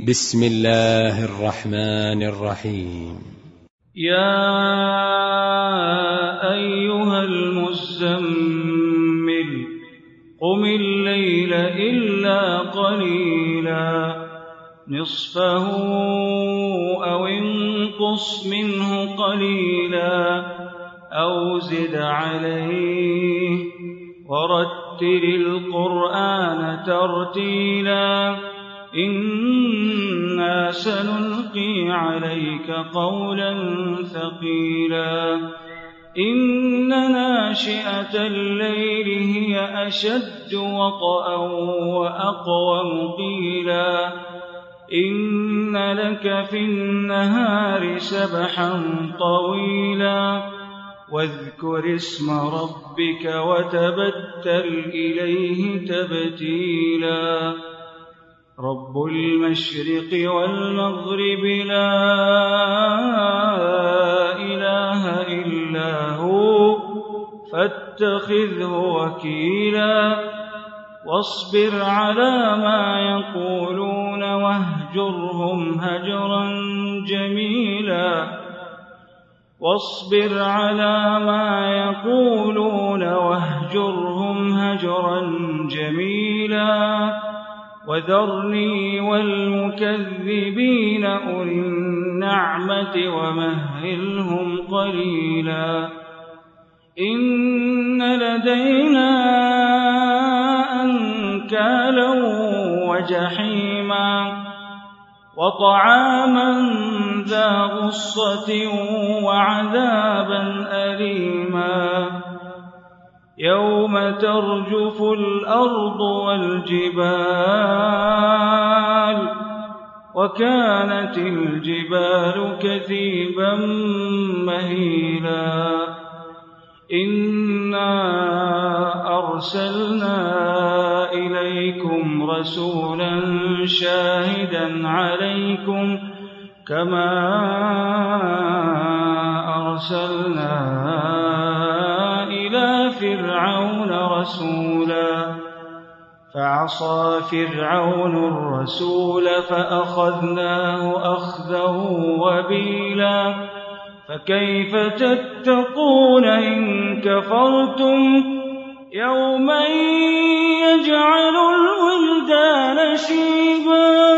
بسم الله الرحمن الرحيم. يا أيها المزمل قم الليل إلا قليلا نصفه أو انقص منه قليلا أو زد عليه ورتل القرآن ترتيلا إنا سنلقي عليك قولا ثقيلا إن ناشئة الليل هي أشد وطئا وأقوم قيلا إن لك في النهار سبحا طويلا واذكر اسم ربك وتبتل إليه تبتيلا رب المشرق والمغرب لا إله إلا هو فاتخذه وكيلا واصبر على ما يقولون واهجرهم هجرا جميلا واصبر على ما يقولون واهجرهم هجرا جميلا وذرني والمكذبين أولي النعمة ومهلهم قليلا إن لدينا أنكالا وجحيما وطعاما ذا غصة وعذابا أليما يوم ترجف الأرض والجبال وكانت الجبال كثيبا مهيلا إنا أرسلنا إليكم رسولا شاهدا عليكم كما أرسلنا إلى فرعون رسولا فعصى فرعون الرسول فأخذناه أخذه وبيلا فكيف تتقون إن كفرتم يوما يجعل الولدان شيبا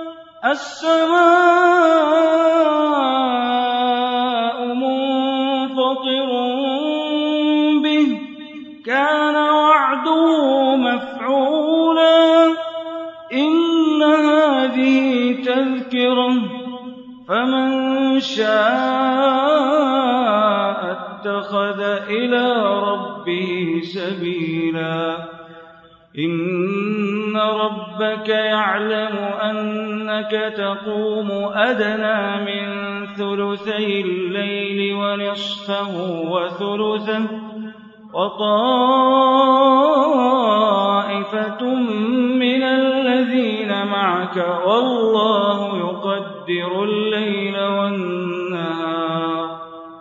السماء منفطر به كان وعده مفعولا إن هذه تذكرة فمن شاء اتخذ إلى ربه سبيلا إن ربك يعلم أنك تقوم أدنى من ثلثي الليل ونصفه وثلثه وطائفة من الذين معك والله يقدر الليل والنهار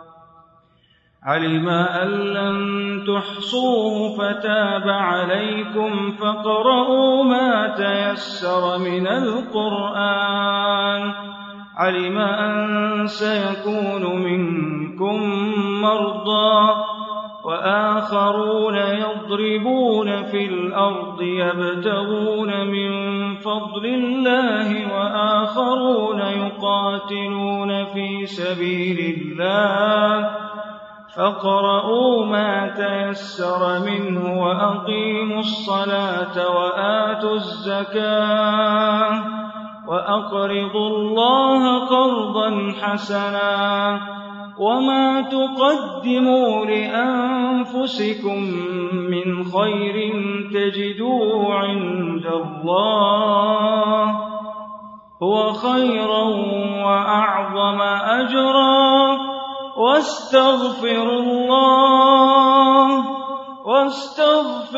علم أن لن تحصوه فتاب عليكم فاقرؤوا ما تيسر من القرآن علم أن سيكون منكم مرضى وآخرون يضربون في الأرض يبتغون من فضل الله وآخرون يقاتلون في سبيل الله فاقرؤوا ما تيسر منه وأقيموا الصلاة وآتوا الزكاة وأقرضوا الله قرضا حسنا وما تقدموا لأنفسكم من خير تجدوه عند الله هو خيرا وأعظم أجرا واستغفروا